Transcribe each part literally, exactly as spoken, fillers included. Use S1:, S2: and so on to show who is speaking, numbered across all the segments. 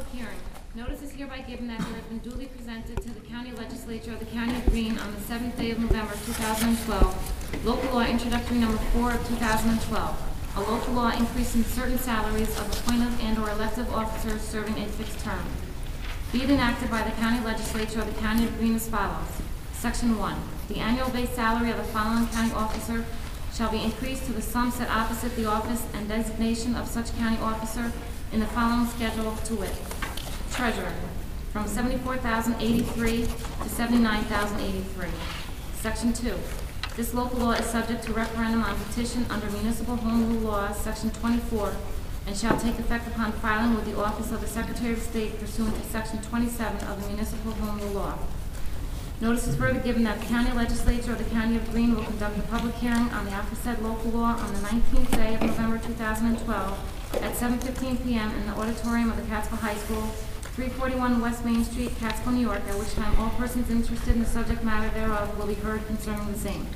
S1: hearing. Notice is hereby given that there has been duly presented to the County Legislature of the County of Greene on the seventh day of November two thousand twelve, Local Law Introductory Number four of two thousand twelve, a local law increasing certain salaries of appointed and or elective officers serving a fixed term. Be it enacted by the County Legislature of the County of Greene as follows. Section one. The annual base salary of the following county officer shall be increased to the sum set opposite the office and designation of such county officer in the following schedule, to wit. Treasurer, from seventy-four thousand eighty-three to seventy-nine thousand eighty-three. Section two. This local law is subject to referendum on petition under Municipal Home Rule Law, Section twenty-four, and shall take effect upon filing with the Office of the Secretary of State pursuant to Section twenty-seven of the Municipal Home Rule Law. Notice is further given that the County Legislature of the County of Greene will conduct a public hearing on the aforesaid local law on the nineteenth day of November two thousand twelve at seven fifteen p m in the auditorium of the Catskill High School, three forty-one West Main Street, Catskill, New York, at which time all persons interested in the subject matter thereof will be heard concerning the same.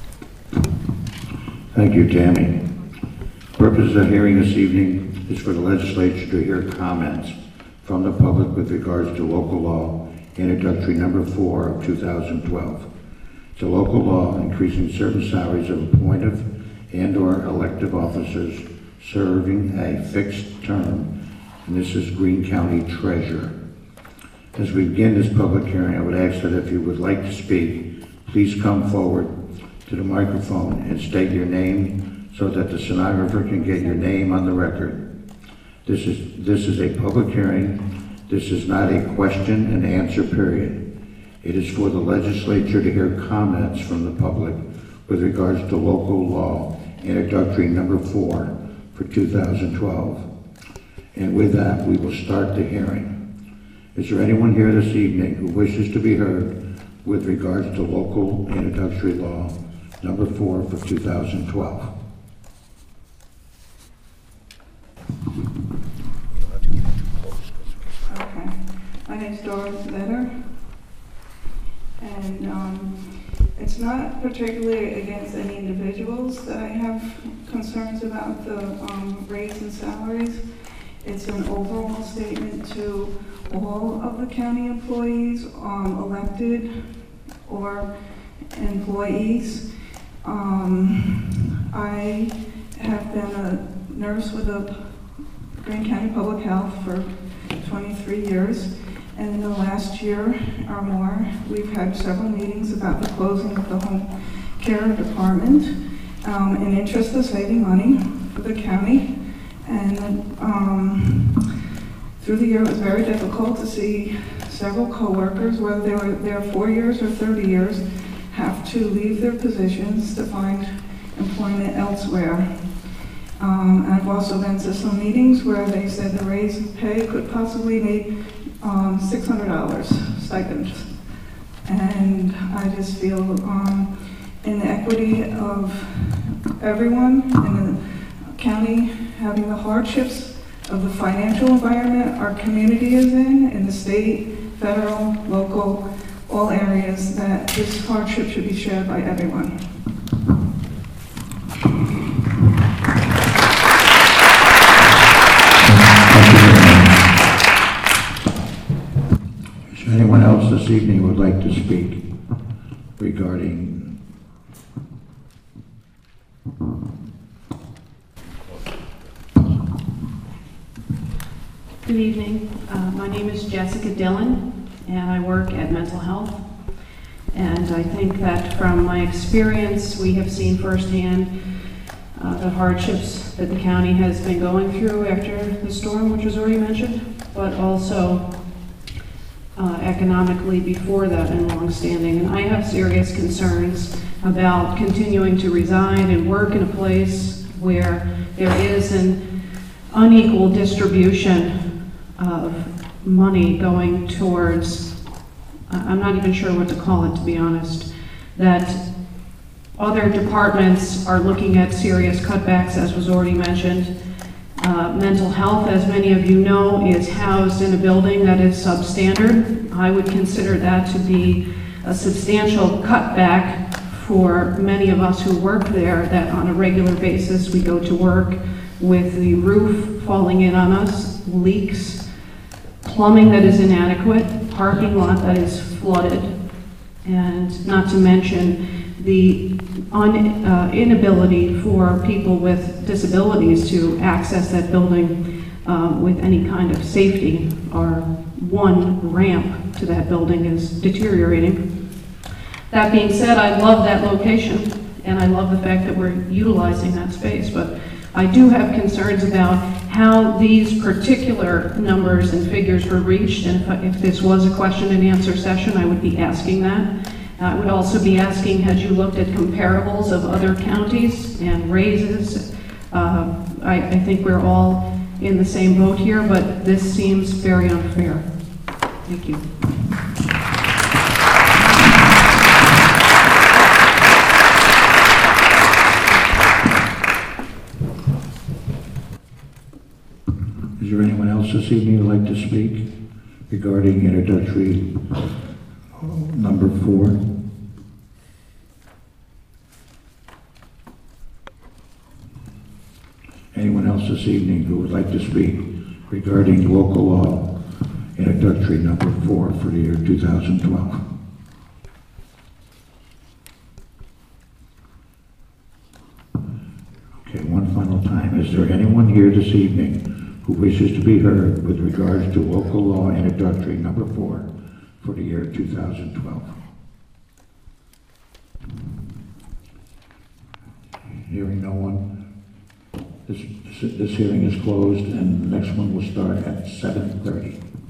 S2: Thank you, Tammy. The purpose of the hearing this evening is for the legislature to hear comments from the public with regards to local law introductory number four of two thousand twelve. It's a local law increasing certain salaries of appointed and or elective officers serving a fixed term, and this is Greene County Treasurer. As we begin this public hearing, I would ask that if you would like to speak, please come forward to the microphone and state your name so that the stenographer can get your name on the record. This is, this is a public hearing. This is not a question and answer period. It is for the legislature to hear comments from the public with regards to local law introductory number four for two thousand twelve. And with that, we will start the hearing. Is there anyone here this evening who wishes to be heard with regards to local introductory law number four for two thousand twelve?
S3: Okay. My name's Doris Vetter, and um, it's not particularly against any individuals that I have concerns about the um, raise in salaries. It's an overall statement to all of the county employees, um, elected or employees. Um, I have been a nurse with the Greene County Public Health for twenty-three years, and in the last year or more, we've had several meetings about the closing of the home care department um, in interest of saving money for the county. And um, through the year, it was very difficult to see several coworkers, whether they were there four years or thirty years, have to leave their positions to find employment elsewhere. Um, I've also been to some meetings where they said the raise in pay could possibly be um, six hundred dollars stipend. And I just feel um, in the equity of everyone in the county having the hardships of the financial environment our community is in, in the state, federal, local, all areas, that this hardship should be shared by everyone.
S2: Is there anyone else this evening who would like to speak regarding
S4: Good evening. Uh, my name is Jessica Dillon, and I work at Mental Health. And I think that from my experience, we have seen firsthand uh, the hardships that the county has been going through after the storm, which was already mentioned, but also uh, economically before that and longstanding. And I have serious concerns about continuing to reside and work in a place where there is an unequal distribution of money going towards, I'm not even sure what to call it, to be honest, that other departments are looking at serious cutbacks, as was already mentioned. Uh, mental health, as many of you know, is housed in a building that is substandard. I would consider that to be a substantial cutback for many of us who work there, that on a regular basis we go to work with the roof falling in on us, leaks, plumbing that is inadequate, parking lot that is flooded, and not to mention the un, uh, inability for people with disabilities to access that building um, with any kind of safety. Our one ramp to that building is deteriorating. That being said, I love that location, and I love the fact that we're utilizing that space, but I do have concerns about how these particular numbers and figures were reached, and if, I, if this was a question and answer session, I would be asking that. I would also be asking, had you looked at comparables of other counties and raises? Uh, I, I think we're all in the same boat here, but this seems very unfair. Thank you.
S2: Is there anyone else this evening who'd like to speak regarding introductory uh, number four? Anyone else this evening who would like to speak regarding local law introductory number four for the year two thousand twelve? Okay, one final time. Is there anyone here this evening who wishes to be heard with regards to local law introductory number four for the year two thousand twelve? Hearing no one, this, this, this hearing is closed, and the next one will start at seven thirty.